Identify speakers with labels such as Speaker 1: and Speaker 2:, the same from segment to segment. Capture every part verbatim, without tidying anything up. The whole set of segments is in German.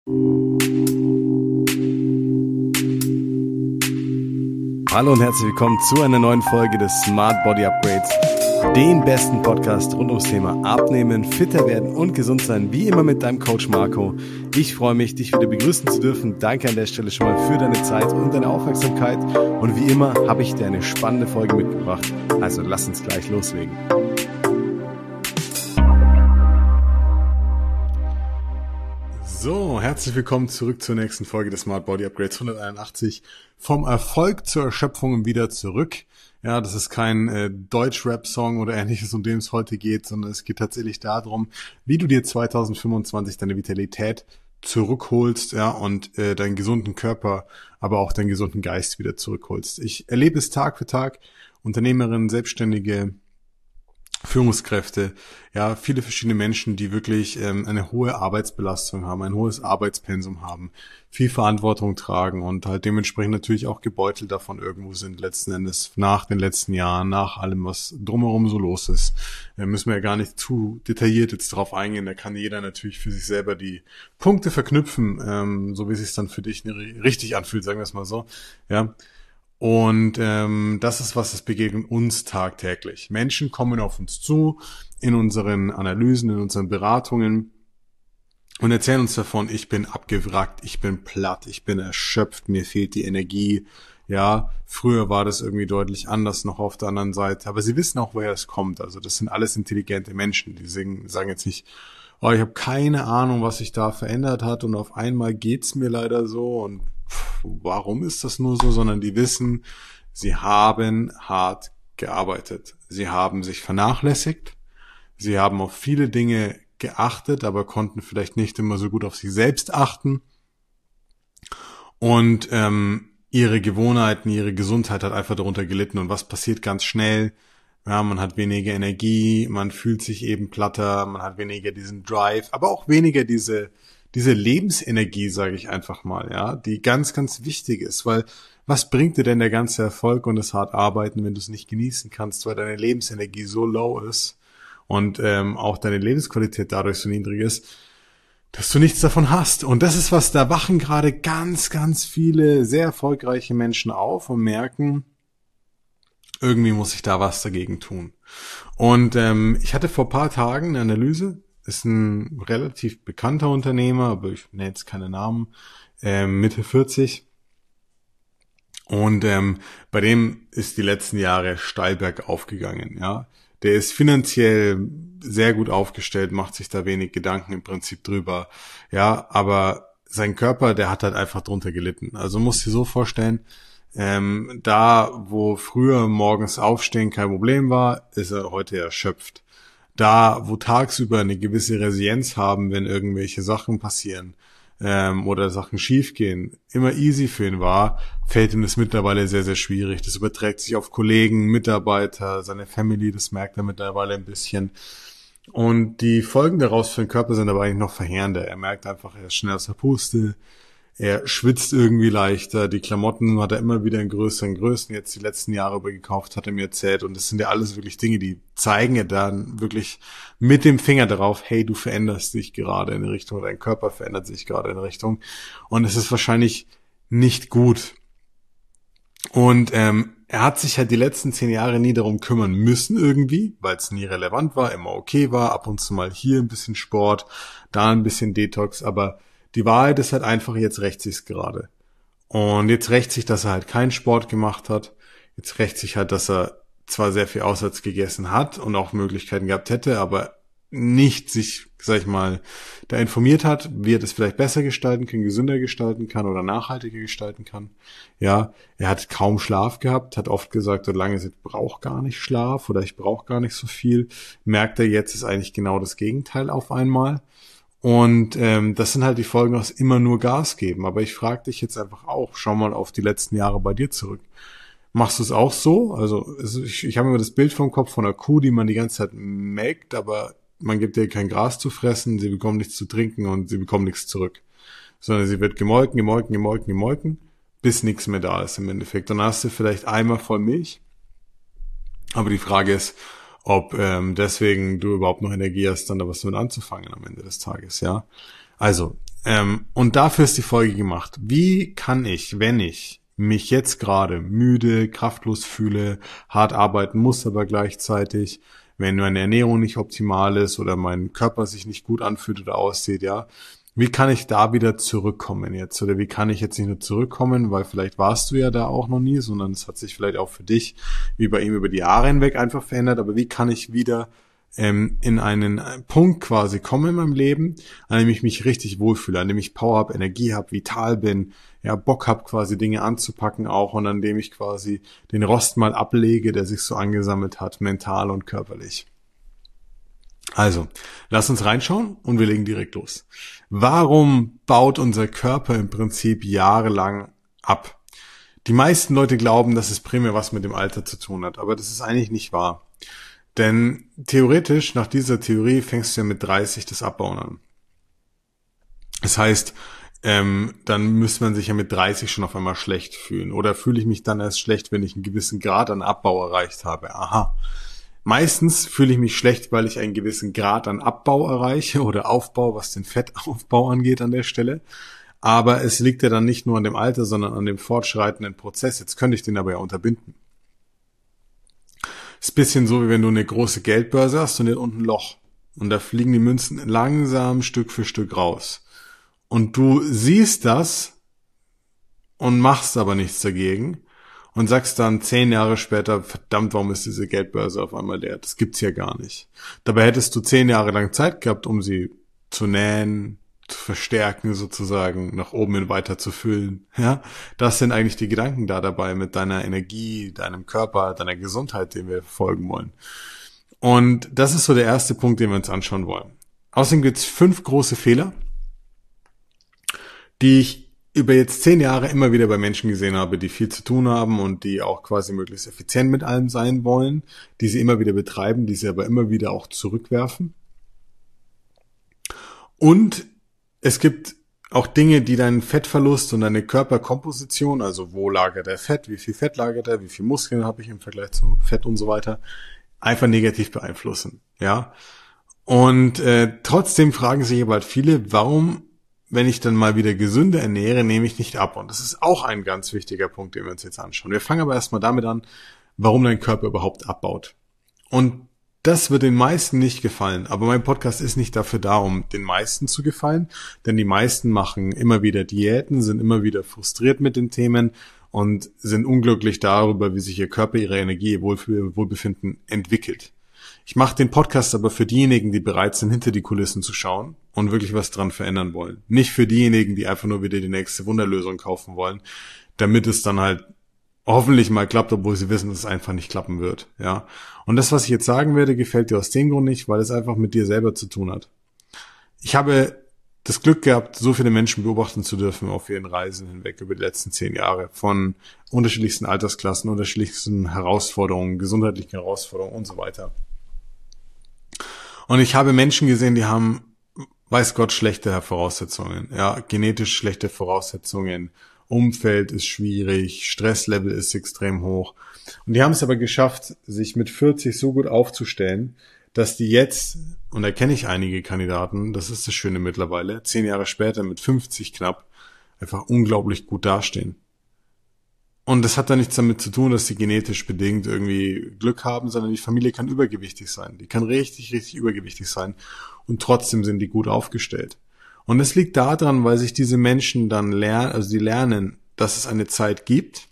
Speaker 1: Hallo und herzlich willkommen zu einer neuen Folge des Smart Body Upgrades, dem besten Podcast rund ums Thema Abnehmen, fitter werden und gesund sein, wie immer mit deinem Coach Marco. Ich freue mich, dich wieder begrüßen zu dürfen. Danke an der Stelle schon mal für deine Zeit und deine Aufmerksamkeit. Und wie immer habe ich dir eine spannende Folge mitgebracht. Also lass uns gleich loslegen. So, herzlich willkommen zurück zur nächsten Folge des Smart Body Upgrades hunderteinundachtzig. Vom Erfolg zur Erschöpfung und wieder zurück. Ja, das ist kein äh, Deutsch-Rap-Song oder ähnliches, um den es heute geht, sondern es geht tatsächlich darum, wie du dir zweitausendfünfundzwanzig deine Vitalität zurückholst, ja, und äh, deinen gesunden Körper, aber auch deinen gesunden Geist wieder zurückholst. Ich erlebe es Tag für Tag, Unternehmerinnen, Selbstständige, Führungskräfte, ja, viele verschiedene Menschen, die wirklich ähm, eine hohe Arbeitsbelastung haben, ein hohes Arbeitspensum haben, viel Verantwortung tragen und halt dementsprechend natürlich auch gebeutelt davon irgendwo sind, letzten Endes nach den letzten Jahren, nach allem, was drumherum so los ist. Da müssen wir ja gar nicht zu detailliert jetzt drauf eingehen, da kann jeder natürlich für sich selber die Punkte verknüpfen, ähm, so wie es sich dann für dich richtig anfühlt, sagen wir es mal so, ja. Und ähm, das ist was, das begegnet uns tagtäglich. Menschen kommen auf uns zu, in unseren Analysen, in unseren Beratungen und erzählen uns davon, ich bin abgewrackt, ich bin platt, ich bin erschöpft, mir fehlt die Energie. Ja, früher war das irgendwie deutlich anders noch auf der anderen Seite. Aber sie wissen auch, woher es kommt. Also das sind alles intelligente Menschen. Die sagen jetzt nicht, oh, ich habe keine Ahnung, was sich da verändert hat und auf einmal geht's mir leider so und warum ist das nur so, sondern die wissen, sie haben hart gearbeitet. Sie haben sich vernachlässigt. Sie haben auf viele Dinge geachtet, aber konnten vielleicht nicht immer so gut auf sich selbst achten. Und ähm, ihre Gewohnheiten, ihre Gesundheit hat einfach darunter gelitten. Und was passiert ganz schnell? Ja, man hat weniger Energie, man fühlt sich eben platter, man hat weniger diesen Drive, aber auch weniger diese diese Lebensenergie, sage ich einfach mal, ja, die ganz, ganz wichtig ist, weil was bringt dir denn der ganze Erfolg und das hart Arbeiten, wenn du es nicht genießen kannst, weil deine Lebensenergie so low ist und ähm, auch deine Lebensqualität dadurch so niedrig ist, dass du nichts davon hast. Und das ist was, da wachen gerade ganz, ganz viele sehr erfolgreiche Menschen auf und merken, irgendwie muss ich da was dagegen tun. Und ähm, ich hatte vor ein paar Tagen eine Analyse, ist ein relativ bekannter Unternehmer, aber ich nenne jetzt keine Namen, ähm, Mitte vierzig. Und ähm, bei dem ist die letzten Jahre steil bergauf gegangen, ja. Der ist finanziell sehr gut aufgestellt, macht sich da wenig Gedanken im Prinzip drüber, ja, aber sein Körper, der hat halt einfach drunter gelitten. Also musst dir so vorstellen, ähm, da wo früher morgens aufstehen kein Problem war, ist er heute erschöpft. Da, wo tagsüber eine gewisse Resilienz haben, wenn irgendwelche Sachen passieren ähm, oder Sachen schiefgehen, immer easy für ihn war, fällt ihm das mittlerweile sehr, sehr schwierig. Das überträgt sich auf Kollegen, Mitarbeiter, seine Family, das merkt er mittlerweile ein bisschen. Und die Folgen daraus für den Körper sind aber eigentlich noch verheerender. Er merkt einfach, er ist schnell aus der Puste, er schwitzt irgendwie leichter, die Klamotten hat er immer wieder in größeren Größen jetzt die letzten Jahre über gekauft, hat er mir erzählt. Und das sind ja alles wirklich Dinge, die zeigen ja dann wirklich mit dem Finger darauf, hey, du veränderst dich gerade in eine Richtung, dein Körper verändert sich gerade in eine Richtung. Und es ist wahrscheinlich nicht gut. Und ähm, er hat sich halt die letzten zehn Jahre nie darum kümmern müssen irgendwie, weil es nie relevant war, immer okay war, ab und zu mal hier ein bisschen Sport, da ein bisschen Detox, aber die Wahrheit ist halt einfach, jetzt rächt sich's gerade. Und jetzt rächt sich, dass er halt keinen Sport gemacht hat. Jetzt rächt sich halt, dass er zwar sehr viel Aussatz gegessen hat und auch Möglichkeiten gehabt hätte, aber nicht sich, sag ich mal, da informiert hat, wie er das vielleicht besser gestalten kann, gesünder gestalten kann oder nachhaltiger gestalten kann. Ja, er hat kaum Schlaf gehabt, hat oft gesagt, solange es jetzt braucht gar nicht Schlaf oder ich brauche gar nicht so viel, merkt er jetzt, ist eigentlich genau das Gegenteil auf einmal. Und ähm, das sind halt die Folgen aus immer nur Gas geben. Aber ich frage dich jetzt einfach auch, schau mal auf die letzten Jahre bei dir zurück. Machst du es auch so? Also ich, ich habe immer das Bild vom Kopf von einer Kuh, die man die ganze Zeit melkt, aber man gibt ihr kein Gras zu fressen, sie bekommt nichts zu trinken und sie bekommt nichts zurück. Sondern sie wird gemolken, gemolken, gemolken, gemolken, bis nichts mehr da ist im Endeffekt. Dann hast du vielleicht Eimer voll Milch. Aber die Frage ist, ob ähm, deswegen du überhaupt noch Energie hast, dann da was damit anzufangen am Ende des Tages, ja. Also, Ähm, und dafür ist die Folge gemacht. Wie kann ich, wenn ich mich jetzt gerade müde, kraftlos fühle, hart arbeiten muss, aber gleichzeitig, wenn meine Ernährung nicht optimal ist oder mein Körper sich nicht gut anfühlt oder aussieht, ja, wie kann ich da wieder zurückkommen jetzt? Oder wie kann ich jetzt nicht nur zurückkommen, weil vielleicht warst du ja da auch noch nie, sondern es hat sich vielleicht auch für dich, wie bei ihm über die Jahre hinweg einfach verändert, aber wie kann ich wieder ähm, in einen Punkt quasi kommen in meinem Leben, an dem ich mich richtig wohlfühle, an dem ich Power habe, Energie habe, vital bin, ja, Bock habe quasi Dinge anzupacken auch und an dem ich quasi den Rost mal ablege, der sich so angesammelt hat, mental und körperlich. Also, lass uns reinschauen und wir legen direkt los. Warum baut unser Körper im Prinzip jahrelang ab? Die meisten Leute glauben, dass es primär was mit dem Alter zu tun hat, aber das ist eigentlich nicht wahr. Denn theoretisch, nach dieser Theorie, fängst du ja mit dreißig das Abbauen an. Das heißt, ähm, dann müsste man sich ja mit dreißig schon auf einmal schlecht fühlen. Oder fühle ich mich dann erst schlecht, wenn ich einen gewissen Grad an Abbau erreicht habe? Aha. Meistens fühle ich mich schlecht, weil ich einen gewissen Grad an Abbau erreiche oder Aufbau, was den Fettaufbau angeht an der Stelle. Aber es liegt ja dann nicht nur an dem Alter, sondern an dem fortschreitenden Prozess. Jetzt könnte ich den aber ja unterbinden. Ist ein bisschen so, wie wenn du eine große Geldbörse hast und hier unten ein Loch. Und da fliegen die Münzen langsam Stück für Stück raus. Und du siehst das und machst aber nichts dagegen. Und sagst dann zehn Jahre später, verdammt, warum ist diese Geldbörse auf einmal leer? Das gibt's ja gar nicht. Dabei hättest du zehn Jahre lang Zeit gehabt, um sie zu nähen, zu verstärken sozusagen, nach oben hin weiter zu füllen. Ja, das sind eigentlich die Gedanken da dabei mit deiner Energie, deinem Körper, deiner Gesundheit, den wir verfolgen wollen. Und das ist so der erste Punkt, den wir uns anschauen wollen. Außerdem gibt's fünf große Fehler, die ich über jetzt zehn Jahre immer wieder bei Menschen gesehen habe, die viel zu tun haben und die auch quasi möglichst effizient mit allem sein wollen, die sie immer wieder betreiben, die sie aber immer wieder auch zurückwerfen. Und es gibt auch Dinge, die deinen Fettverlust und deine Körperkomposition, also wo lagert der Fett, wie viel Fett lagert er, wie viel Muskeln habe ich im Vergleich zum Fett und so weiter, einfach negativ beeinflussen. Ja. Und äh, trotzdem fragen sich aber halt viele, warum, wenn ich dann mal wieder gesünder ernähre, nehme ich nicht ab. Und das ist auch ein ganz wichtiger Punkt, den wir uns jetzt anschauen. Wir fangen aber erstmal damit an, warum dein Körper überhaupt abbaut. Und das wird den meisten nicht gefallen. Aber mein Podcast ist nicht dafür da, um den meisten zu gefallen. Denn die meisten machen immer wieder Diäten, sind immer wieder frustriert mit den Themen und sind unglücklich darüber, wie sich ihr Körper, ihre Energie, ihr Wohlbefinden entwickelt. Ich mache den Podcast aber für diejenigen, die bereit sind, hinter die Kulissen zu schauen und wirklich was dran verändern wollen. Nicht für diejenigen, die einfach nur wieder die nächste Wunderlösung kaufen wollen, damit es dann halt hoffentlich mal klappt, obwohl sie wissen, dass es einfach nicht klappen wird. Ja. Und das, was ich jetzt sagen werde, gefällt dir aus dem Grund nicht, weil es einfach mit dir selber zu tun hat. Ich habe das Glück gehabt, so viele Menschen beobachten zu dürfen auf ihren Reisen hinweg über die letzten zehn Jahre von unterschiedlichsten Altersklassen, unterschiedlichsten Herausforderungen, gesundheitlichen Herausforderungen und so weiter. Und ich habe Menschen gesehen, die haben, weiß Gott, schlechte Voraussetzungen, ja, genetisch schlechte Voraussetzungen, Umfeld ist schwierig, Stresslevel ist extrem hoch. Und die haben es aber geschafft, sich mit vierzig so gut aufzustellen, dass die jetzt, und da kenne ich einige Kandidaten, das ist das Schöne mittlerweile, zehn Jahre später mit fünfzig knapp, einfach unglaublich gut dastehen. Und das hat da nichts damit zu tun, dass sie genetisch bedingt irgendwie Glück haben, sondern die Familie kann übergewichtig sein. Die kann richtig, richtig übergewichtig sein. Und trotzdem sind die gut aufgestellt. Und es liegt daran, weil sich diese Menschen dann lernen, also die lernen, dass es eine Zeit gibt,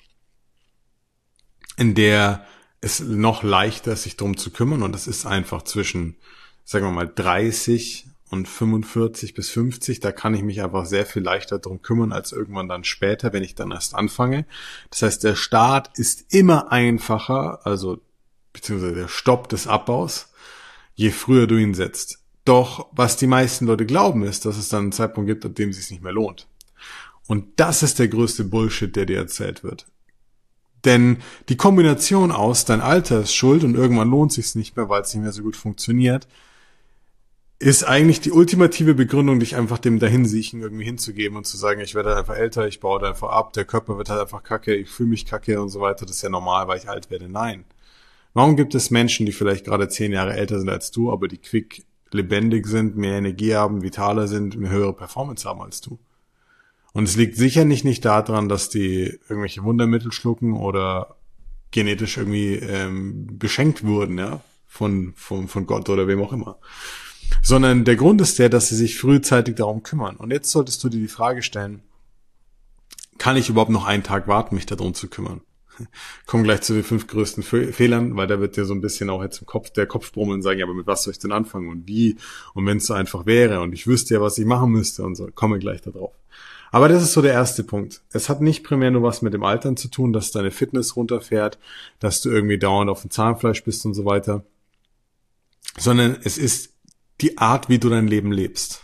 Speaker 1: in der es noch leichter ist, sich drum zu kümmern. Und das ist einfach zwischen, sagen wir mal, dreißig und fünfundvierzig bis fünfzig, da kann ich mich einfach sehr viel leichter drum kümmern als irgendwann dann später, wenn ich dann erst anfange. Das heißt, der Start ist immer einfacher, also beziehungsweise der Stopp des Abbaus, je früher du ihn setzt. Doch was die meisten Leute glauben, ist, dass es dann einen Zeitpunkt gibt, ab dem es sich nicht mehr lohnt. Und das ist der größte Bullshit, der dir erzählt wird. Denn die Kombination aus, dein Alter ist schuld und irgendwann lohnt es sich nicht mehr, weil es nicht mehr so gut funktioniert, ist eigentlich die ultimative Begründung, dich einfach dem Dahinsiechen irgendwie hinzugeben und zu sagen, ich werde einfach älter, ich baue da einfach ab, der Körper wird halt einfach kacke, ich fühle mich kacke und so weiter, das ist ja normal, weil ich alt werde. Nein. Warum gibt es Menschen, die vielleicht gerade zehn Jahre älter sind als du, aber die quick lebendig sind, mehr Energie haben, vitaler sind, eine höhere Performance haben als du. Und es liegt sicherlich nicht daran, dass die irgendwelche Wundermittel schlucken oder genetisch irgendwie ähm, beschenkt wurden, ja, von, von, von Gott oder wem auch immer. Sondern der Grund ist der, dass sie sich frühzeitig darum kümmern. Und jetzt solltest du dir die Frage stellen, kann ich überhaupt noch einen Tag warten, mich darum zu kümmern? Kommen gleich zu den fünf größten Fe- Fehlern, weil da wird dir so ein bisschen auch jetzt im Kopf, der Kopf brummeln und sagen, ja, aber mit was soll ich denn anfangen und wie? Und wenn es so einfach wäre und ich wüsste ja, was ich machen müsste und so, komme gleich da drauf. Aber das ist so der erste Punkt. Es hat nicht primär nur was mit dem Altern zu tun, dass deine Fitness runterfährt, dass du irgendwie dauernd auf dem Zahnfleisch bist und so weiter, sondern es ist die Art, wie du dein Leben lebst.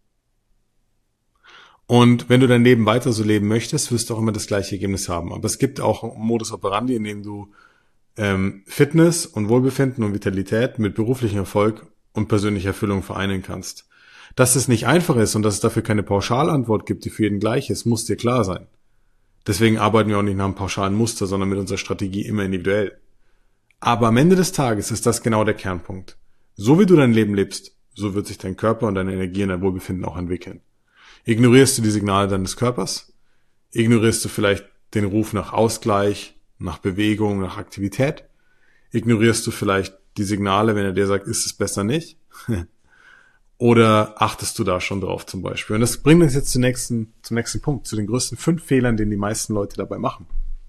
Speaker 1: Und wenn du dein Leben weiter so leben möchtest, wirst du auch immer das gleiche Ergebnis haben. Aber es gibt auch einen Modus operandi, in dem du ähm, Fitness und Wohlbefinden und Vitalität mit beruflichem Erfolg und persönlicher Erfüllung vereinen kannst. Dass es nicht einfach ist und dass es dafür keine Pauschalantwort gibt, die für jeden gleich ist, muss dir klar sein. Deswegen arbeiten wir auch nicht nach einem pauschalen Muster, sondern mit unserer Strategie immer individuell. Aber am Ende des Tages ist das genau der Kernpunkt. So wie du dein Leben lebst, so wird sich dein Körper und deine Energie und dein Wohlbefinden auch entwickeln. Ignorierst du die Signale deines Körpers? Ignorierst du vielleicht den Ruf nach Ausgleich, nach Bewegung, nach Aktivität? Ignorierst du vielleicht die Signale, wenn er dir sagt, ist es besser nicht? Oder achtest du da schon drauf zum Beispiel? Und das bringt uns jetzt zum nächsten, zum nächsten Punkt, zu den größten fünf Fehlern, den die meisten Leute dabei machen.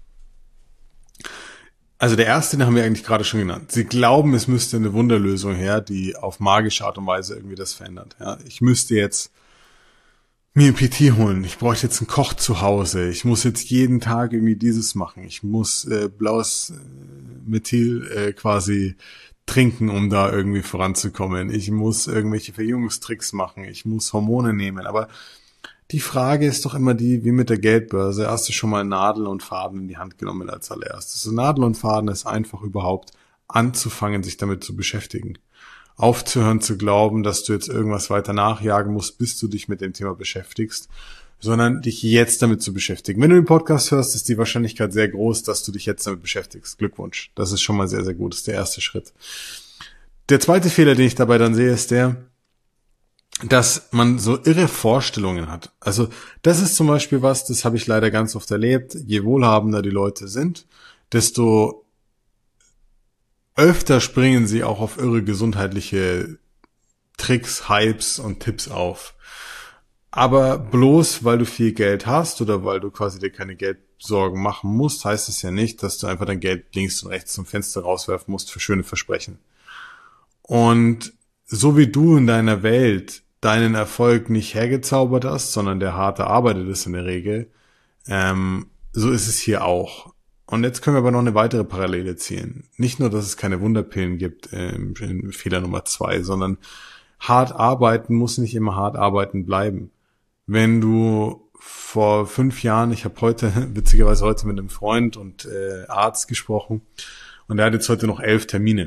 Speaker 1: Also der erste, den haben wir eigentlich gerade schon genannt. Sie glauben, es müsste eine Wunderlösung her, die auf magische Art und Weise irgendwie das verändert. Ja, ich müsste jetzt mir ein P T holen. Ich bräuchte jetzt einen Koch zu Hause. Ich muss jetzt jeden Tag irgendwie dieses machen. Ich muss äh, blaues äh, Methyl äh, quasi trinken, um da irgendwie voranzukommen. Ich muss irgendwelche Verjüngungstricks machen. Ich muss Hormone nehmen. Aber die Frage ist doch immer die, wie mit der Geldbörse. Hast du schon mal Nadel und Faden in die Hand genommen als allererstes? Also Nadel und Faden ist einfach überhaupt anzufangen, sich damit zu beschäftigen. Aufzuhören zu glauben, dass du jetzt irgendwas weiter nachjagen musst, bis du dich mit dem Thema beschäftigst, sondern dich jetzt damit zu beschäftigen. Wenn du den Podcast hörst, ist die Wahrscheinlichkeit sehr groß, dass du dich jetzt damit beschäftigst. Glückwunsch. Das ist schon mal sehr, sehr gut. Das ist der erste Schritt. Der zweite Fehler, den ich dabei dann sehe, ist der, dass man so irre Vorstellungen hat. Also das ist zum Beispiel was, das habe ich leider ganz oft erlebt. Je wohlhabender die Leute sind, desto öfter springen sie auch auf irre gesundheitliche Tricks, Hypes und Tipps auf. Aber bloß, weil du viel Geld hast oder weil du quasi dir keine Geldsorgen machen musst, heißt es ja nicht, dass du einfach dein Geld links und rechts zum Fenster rauswerfen musst für schöne Versprechen. Und so wie du in deiner Welt deinen Erfolg nicht hergezaubert hast, sondern der hart erarbeitet ist in der Regel, ähm, so ist es hier auch. Und jetzt können wir aber noch eine weitere Parallele ziehen. Nicht nur, dass es keine Wunderpillen gibt, ähm, in Fehler Nummer zwei, sondern hart arbeiten muss nicht immer hart arbeiten bleiben. Wenn du vor fünf Jahren, ich habe heute, witzigerweise heute mit einem Freund und äh, Arzt gesprochen und der hat jetzt heute noch elf Termine.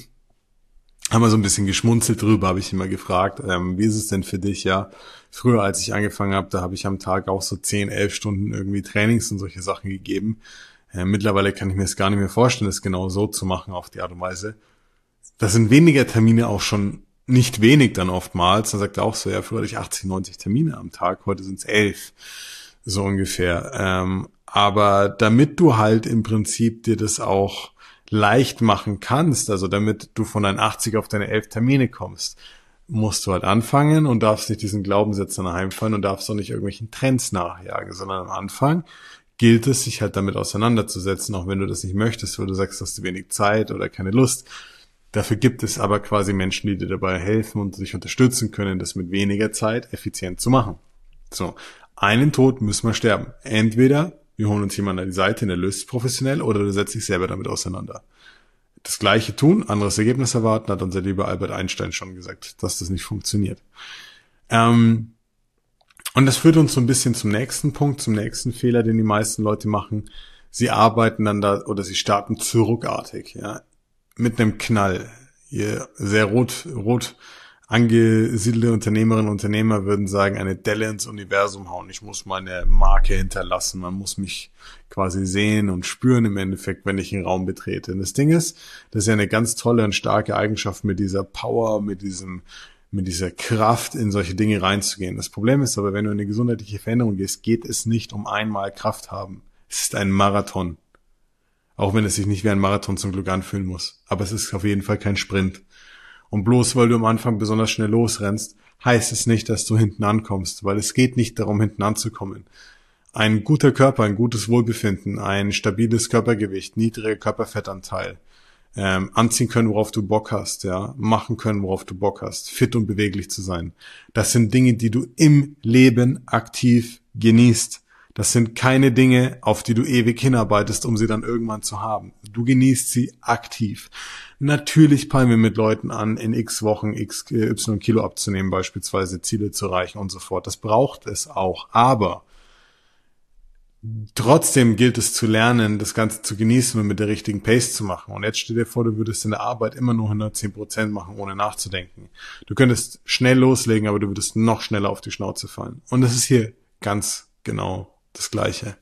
Speaker 1: Haben wir so ein bisschen geschmunzelt drüber, habe ich ihn mal gefragt, ähm, wie ist es denn für dich, ja? Früher, als ich angefangen habe, da habe ich am Tag auch so zehn, elf Stunden irgendwie Trainings und solche Sachen gegeben. Äh, mittlerweile kann ich mir es gar nicht mehr vorstellen, das genau so zu machen auf die Art und Weise. Das sind weniger Termine auch schon nicht wenig dann oftmals. Dann sagt er auch so, ja, früher hatte ich achtzig, neunzig Termine am Tag, heute sind es elf, so ungefähr. Ähm, aber damit du halt im Prinzip dir das auch leicht machen kannst, also damit du von deinen achtzig auf deine elf Termine kommst, musst du halt anfangen und darfst nicht diesen Glaubenssatz anheimfallen und darfst auch nicht irgendwelchen Trends nachjagen, sondern am Anfang gilt es, sich halt damit auseinanderzusetzen, auch wenn du das nicht möchtest, weil du sagst, hast du wenig Zeit oder keine Lust. Dafür gibt es aber quasi Menschen, die dir dabei helfen und dich unterstützen können, das mit weniger Zeit effizient zu machen. So, einen Tod müssen wir sterben. Entweder wir holen uns jemanden an die Seite, der löst es professionell, oder du setzt dich selber damit auseinander. Das Gleiche tun, anderes Ergebnis erwarten, hat unser lieber Albert Einstein schon gesagt, dass das nicht funktioniert. Ähm, und das führt uns so ein bisschen zum nächsten Punkt, zum nächsten Fehler, den die meisten Leute machen. Sie arbeiten dann da, oder sie starten zu ruckartig, ja, mit einem Knall. Ihr sehr rot, rot angesiedelte Unternehmerinnen und Unternehmer würden sagen, eine Delle ins Universum hauen. Ich muss meine Marke hinterlassen. Man muss mich quasi sehen und spüren im Endeffekt, wenn ich einen Raum betrete. Und das Ding ist, das ist ja eine ganz tolle und starke Eigenschaft mit dieser Power, mit diesem mit dieser Kraft in solche Dinge reinzugehen. Das Problem ist aber, wenn du in eine gesundheitliche Veränderung gehst, geht es nicht um einmal Kraft haben. Es ist ein Marathon. Auch wenn es sich nicht wie ein Marathon zum Glück anfühlen muss. Aber es ist auf jeden Fall kein Sprint. Und bloß weil du am Anfang besonders schnell losrennst, heißt es nicht, dass du hinten ankommst, weil es geht nicht darum, hinten anzukommen. Ein guter Körper, ein gutes Wohlbefinden, ein stabiles Körpergewicht, niedriger Körperfettanteil, ähm, anziehen können, worauf du Bock hast, ja, machen können, worauf du Bock hast, fit und beweglich zu sein. Das sind Dinge, die du im Leben aktiv genießt. Das sind keine Dinge, auf die du ewig hinarbeitest, um sie dann irgendwann zu haben. Du genießt sie aktiv. Natürlich peilen wir mit Leuten an, in x Wochen x, y Kilo abzunehmen, beispielsweise Ziele zu erreichen und so fort. Das braucht es auch. Aber trotzdem gilt es zu lernen, das Ganze zu genießen und mit der richtigen Pace zu machen. Und jetzt stell dir vor, du würdest in der Arbeit immer nur hundertzehn Prozent machen, ohne nachzudenken. Du könntest schnell loslegen, aber du würdest noch schneller auf die Schnauze fallen. Und das ist hier ganz genau das Gleiche.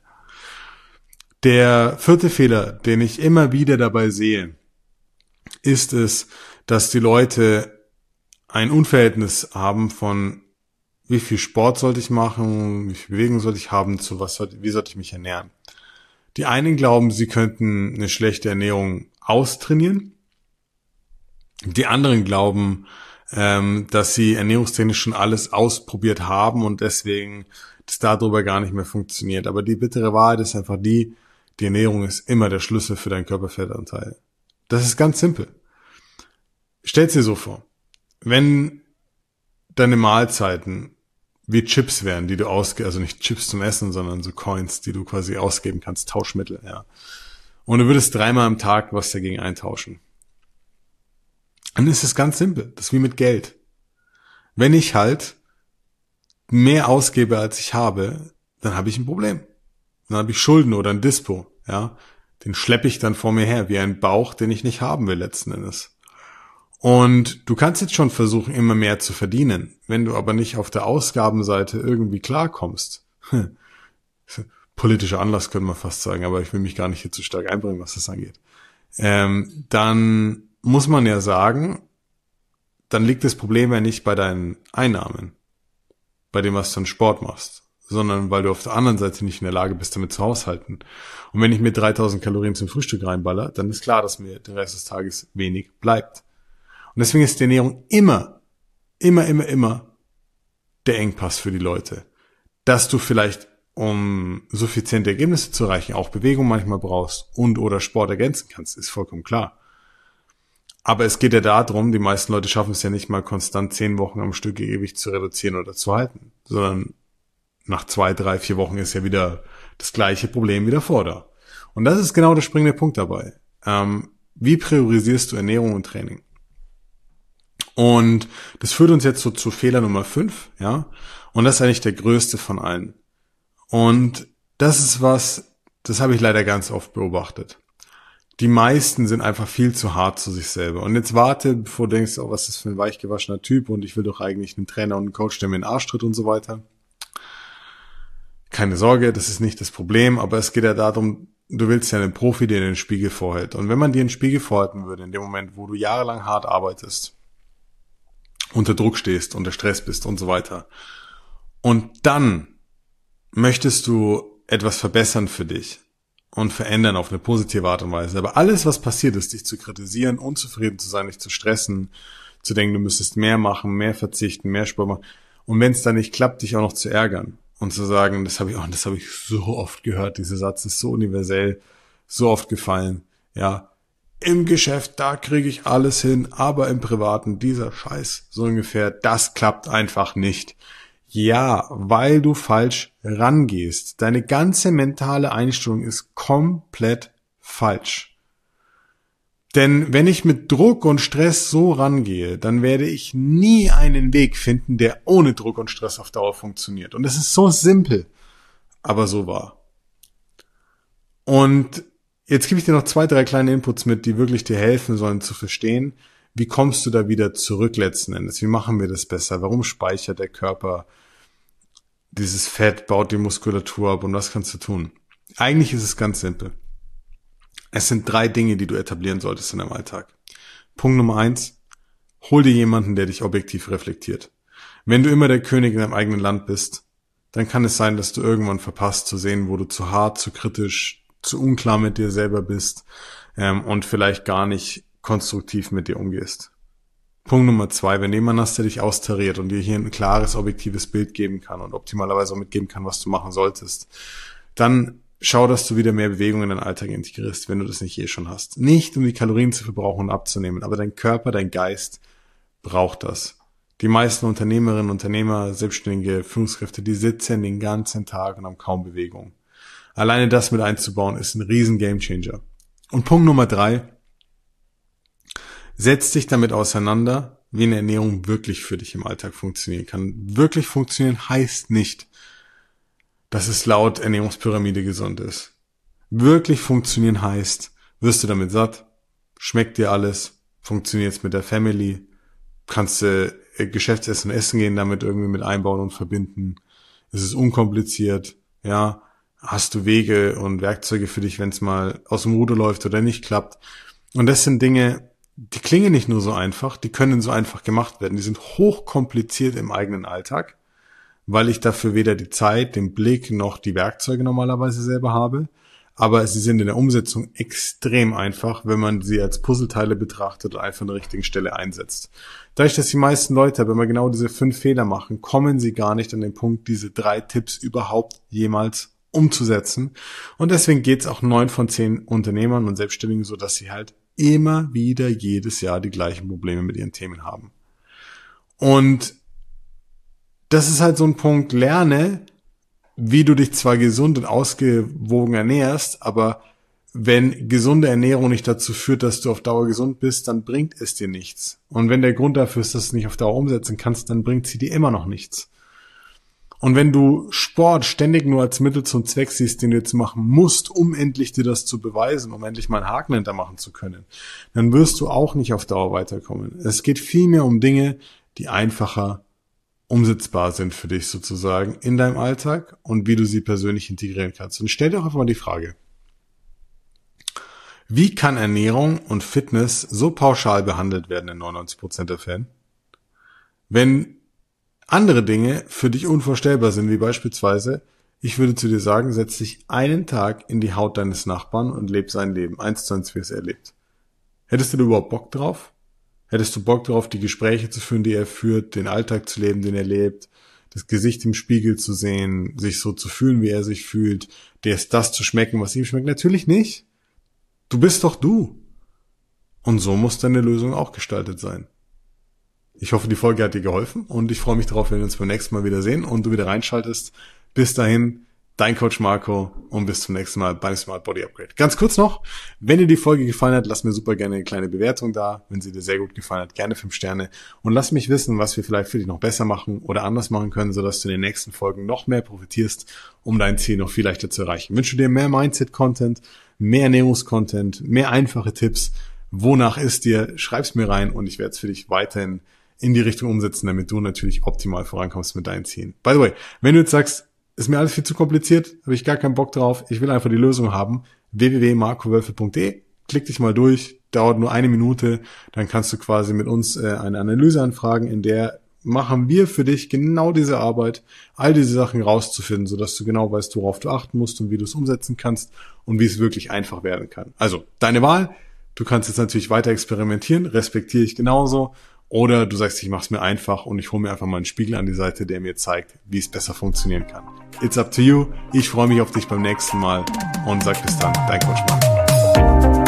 Speaker 1: Der vierte Fehler, den ich immer wieder dabei sehe, ist es, dass die Leute ein Unverhältnis haben von wie viel Sport sollte ich machen, wie viel Bewegung sollte ich haben, zu was sollte, wie sollte ich mich ernähren. Die einen glauben, sie könnten eine schlechte Ernährung austrainieren. Die anderen glauben, ähm, dass sie ernährungstechnisch schon alles ausprobiert haben und deswegen das darüber gar nicht mehr funktioniert. Aber die bittere Wahrheit ist einfach die, die Ernährung ist immer der Schlüssel für deinen Körperfettanteil. Das ist ganz simpel. Stell's dir so vor, wenn deine Mahlzeiten wie Chips wären, die du ausgibst, also nicht Chips zum Essen, sondern so Coins, die du quasi ausgeben kannst, Tauschmittel, ja. Und du würdest dreimal am Tag was dagegen eintauschen. Dann ist es ganz simpel. Das ist wie mit Geld. Wenn ich halt mehr ausgebe, als ich habe, dann habe ich ein Problem. Dann habe ich Schulden oder ein Dispo, ja. Den schleppe ich dann vor mir her, wie ein Bauch, den ich nicht haben will, letzten Endes. Und du kannst jetzt schon versuchen, immer mehr zu verdienen. Wenn du aber nicht auf der Ausgabenseite irgendwie klarkommst, politischer Anlass könnte man fast sagen, aber ich will mich gar nicht hier zu stark einbringen, was das angeht, ähm, dann muss man ja sagen, dann liegt das Problem ja nicht bei deinen Einnahmen, bei dem, was du an Sport machst, sondern weil du auf der anderen Seite nicht in der Lage bist, damit zu haushalten. Und wenn ich mir dreitausend Kalorien zum Frühstück reinballer, dann ist klar, dass mir den Rest des Tages wenig bleibt. Und deswegen ist die Ernährung immer, immer, immer, immer der Engpass für die Leute. Dass du vielleicht, um suffiziente Ergebnisse zu erreichen, auch Bewegung manchmal brauchst und oder Sport ergänzen kannst, ist vollkommen klar. Aber es geht ja darum, die meisten Leute schaffen es ja nicht mal konstant zehn Wochen am Stück ihr Gewicht zu reduzieren oder zu halten, sondern nach zwei, drei, vier Wochen ist ja wieder das gleiche Problem wieder vor da. Und das ist genau der springende Punkt dabei. Ähm, wie priorisierst du Ernährung und Training? Und das führt uns jetzt so zu Fehler Nummer fünf, ja. Und das ist eigentlich der größte von allen. Und das ist was, das habe ich leider ganz oft beobachtet. Die meisten sind einfach viel zu hart zu sich selber. Und jetzt warte, bevor du denkst, oh, was ist das für ein weichgewaschener Typ und ich will doch eigentlich einen Trainer und einen Coach, der mir in den Arsch tritt und so weiter. Keine Sorge, das ist nicht das Problem, aber es geht ja darum, du willst ja einen Profi, der dir den Spiegel vorhält. Und wenn man dir einen Spiegel vorhalten würde, in dem Moment, wo du jahrelang hart arbeitest, unter Druck stehst, unter Stress bist und so weiter. Und dann möchtest du etwas verbessern für dich und verändern auf eine positive Art und Weise. Aber alles, was passiert ist, dich zu kritisieren, unzufrieden zu sein, dich zu stressen, zu denken, du müsstest mehr machen, mehr verzichten, mehr Sport machen. Und wenn es dann nicht klappt, dich auch noch zu ärgern und zu sagen, das habe ich auch, das habe ich so oft gehört, dieser Satz ist so universell, so oft gefallen, ja. Im Geschäft, da kriege ich alles hin, aber im Privaten, dieser Scheiß, so ungefähr, das klappt einfach nicht. Ja, weil du falsch rangehst. Deine ganze mentale Einstellung ist komplett falsch. Denn wenn ich mit Druck und Stress so rangehe, dann werde ich nie einen Weg finden, der ohne Druck und Stress auf Dauer funktioniert. Und das ist so simpel, aber so wahr. Und jetzt gebe ich dir noch zwei, drei kleine Inputs mit, die wirklich dir helfen sollen zu verstehen, wie kommst du da wieder zurück letzten Endes? Wie machen wir das besser? Warum speichert der Körper dieses Fett, baut die Muskulatur ab und was kannst du tun? Eigentlich ist es ganz simpel. Es sind drei Dinge, die du etablieren solltest in deinem Alltag. Punkt Nummer eins, hol dir jemanden, der dich objektiv reflektiert. Wenn du immer der König in deinem eigenen Land bist, dann kann es sein, dass du irgendwann verpasst zu sehen, wo du zu hart, zu kritisch, zu unklar mit dir selber bist ähm, und vielleicht gar nicht konstruktiv mit dir umgehst. Punkt Nummer zwei, wenn jemand hast, der dich austariert und dir hier ein klares, objektives Bild geben kann und optimalerweise auch mitgeben kann, was du machen solltest, dann schau, dass du wieder mehr Bewegung in deinen Alltag integrierst, wenn du das nicht eh schon hast. Nicht, um die Kalorien zu verbrauchen und abzunehmen, aber dein Körper, dein Geist braucht das. Die meisten Unternehmerinnen, Unternehmer, Selbstständige, Führungskräfte, die sitzen den ganzen Tag und haben kaum Bewegung. Alleine das mit einzubauen, ist ein riesen Gamechanger. Und Punkt Nummer drei, setz dich damit auseinander, wie eine Ernährung wirklich für dich im Alltag funktionieren kann. Wirklich funktionieren heißt nicht, dass es laut Ernährungspyramide gesund ist. Wirklich funktionieren heißt, wirst du damit satt, schmeckt dir alles, funktioniert's mit der Family, kannst du Geschäftsessen essen gehen, damit irgendwie mit einbauen und verbinden. Es ist unkompliziert, ja. Hast du Wege und Werkzeuge für dich, wenn es mal aus dem Ruder läuft oder nicht klappt. Und das sind Dinge, die klingen nicht nur so einfach, die können so einfach gemacht werden. Die sind hochkompliziert im eigenen Alltag, weil ich dafür weder die Zeit, den Blick noch die Werkzeuge normalerweise selber habe. Aber sie sind in der Umsetzung extrem einfach, wenn man sie als Puzzleteile betrachtet und einfach an der richtigen Stelle einsetzt. Dadurch, dass die meisten Leute, wenn wir genau diese fünf Fehler machen, kommen sie gar nicht an den Punkt, diese drei Tipps überhaupt jemals umzusetzen. Und deswegen geht es auch neun von zehn Unternehmern und Selbstständigen so, dass sie halt immer wieder jedes Jahr die gleichen Probleme mit ihren Themen haben. Und das ist halt so ein Punkt, lerne, wie du dich zwar gesund und ausgewogen ernährst, aber wenn gesunde Ernährung nicht dazu führt, dass du auf Dauer gesund bist, dann bringt es dir nichts. Und wenn der Grund dafür ist, dass du es nicht auf Dauer umsetzen kannst, dann bringt sie dir immer noch nichts. Und wenn du Sport ständig nur als Mittel zum Zweck siehst, den du jetzt machen musst, um endlich dir das zu beweisen, um endlich mal einen Haken hintermachen zu können, dann wirst du auch nicht auf Dauer weiterkommen. Es geht vielmehr um Dinge, die einfacher umsetzbar sind für dich sozusagen in deinem Alltag und wie du sie persönlich integrieren kannst. Und stell dir auch einfach mal die Frage, wie kann Ernährung und Fitness so pauschal behandelt werden in neunundneunzig Prozent der Fällen, wenn andere Dinge für dich unvorstellbar sind, wie beispielsweise, ich würde zu dir sagen, setz dich einen Tag in die Haut deines Nachbarn und lebe sein Leben, eins zu eins, wie es er lebt. Hättest du da überhaupt Bock drauf? Hättest du Bock drauf, die Gespräche zu führen, die er führt, den Alltag zu leben, den er lebt, das Gesicht im Spiegel zu sehen, sich so zu fühlen, wie er sich fühlt, dir ist das zu schmecken, was ihm schmeckt? Natürlich nicht. Du bist doch du. Und so muss deine Lösung auch gestaltet sein. Ich hoffe, die Folge hat dir geholfen und ich freue mich darauf, wenn wir uns beim nächsten Mal wiedersehen und du wieder reinschaltest. Bis dahin, dein Coach Marco und bis zum nächsten Mal beim Smart Body Upgrade. Ganz kurz noch, wenn dir die Folge gefallen hat, lass mir super gerne eine kleine Bewertung da. Wenn sie dir sehr gut gefallen hat, gerne fünf Sterne. Und lass mich wissen, was wir vielleicht für dich noch besser machen oder anders machen können, sodass du in den nächsten Folgen noch mehr profitierst, um dein Ziel noch viel leichter zu erreichen. Ich wünsche dir mehr Mindset-Content, mehr Ernährungs-Content, mehr einfache Tipps. Wonach ist dir? Schreib's mir rein und ich werde es für dich weiterhin in die Richtung umsetzen, damit du natürlich optimal vorankommst mit deinen Zielen. By the way, wenn du jetzt sagst, ist mir alles viel zu kompliziert, habe ich gar keinen Bock drauf, ich will einfach die Lösung haben, w w w punkt marco wölfel punkt de, klick dich mal durch, dauert nur eine Minute, dann kannst du quasi mit uns äh, eine Analyse anfragen, in der machen wir für dich genau diese Arbeit, all diese Sachen rauszufinden, sodass du genau weißt, worauf du achten musst und wie du es umsetzen kannst und wie es wirklich einfach werden kann. Also, deine Wahl, du kannst jetzt natürlich weiter experimentieren, respektiere ich genauso. Oder du sagst, ich mache es mir einfach und ich hole mir einfach mal einen Spiegel an die Seite, der mir zeigt, wie es besser funktionieren kann. It's up to you. Ich freue mich auf dich beim nächsten Mal und sag bis dann, dein Coach Marco.